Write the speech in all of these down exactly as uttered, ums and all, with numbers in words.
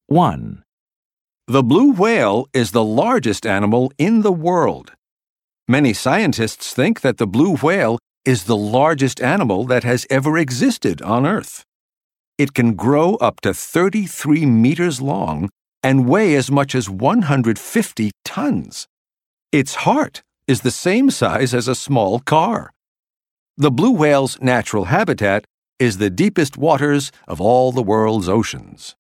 one, The blue whale is the largest animal in the world. Many scientists think that the blue whale is the largest animal that has ever existed on Earth. It can grow up to thirty-three meters long and weigh as much as one hundred fifty tons. Its heart is the same size as a small car. The blue whale's natural habitat is the deepest waters of all the world's oceans.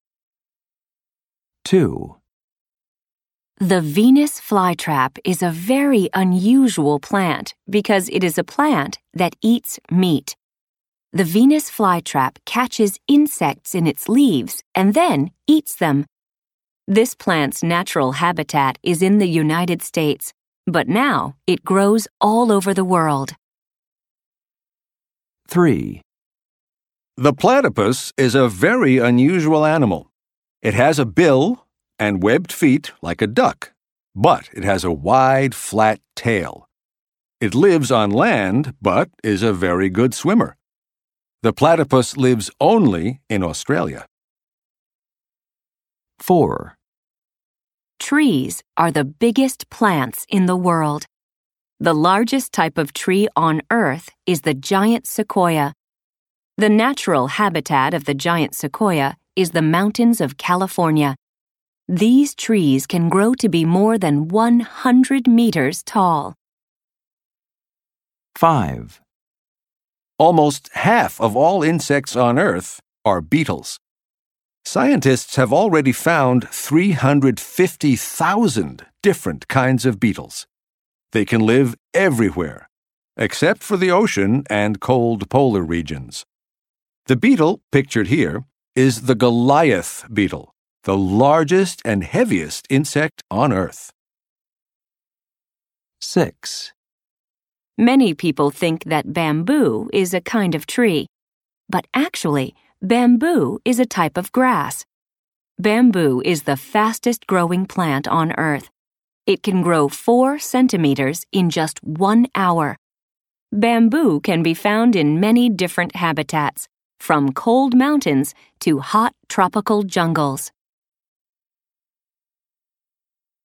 two, The Venus flytrap is a very unusual plant because it is a plant that eats meat. The Venus flytrap catches insects in its leaves and then eats them. This plant's natural habitat is in the United States, but now it grows all over the world. three, The platypus is a very unusual animal. It has a bill and webbed feet like a duck, but it has a wide, flat tail. It lives on land, but is a very good swimmer. The platypus lives only in Australia. four, Trees are the biggest plants in the world. The largest type of tree on Earth is the giant sequoia. The natural habitat of the giant sequoia is the mountains of California. These trees can grow to be more than one hundred meters tall. five, Almost half of all insects on Earth are beetles. Scientists have already found three hundred fifty thousand different kinds of beetles. They can live everywhere, except for the ocean and cold polar regions. The beetle, pictured here, is the Goliath beetle, the largest and heaviest insect on Earth. six, Many people think that bamboo is a kind of tree, but actually, bamboo is a type of grass. Bamboo is the fastest growing plant on Earth. It can grow four centimeters in just one hour. Bamboo can be found in many different habitats, from cold mountains to hot tropical jungles.